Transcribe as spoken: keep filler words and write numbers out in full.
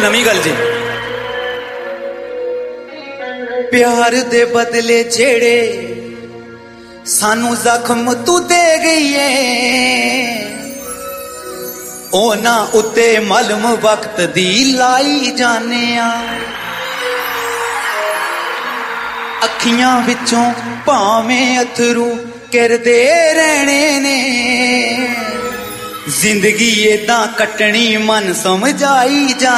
नवी गल जी। प्यार दे बदले जेड़े सानू जख्म तू दे गई है, ओना उत्ते मलम वक्त दी लाई जाने आ। अखियां विचों भावें अथरू किरदे रहने ने, जिंदगी एदां कटनी मन समझाई जा।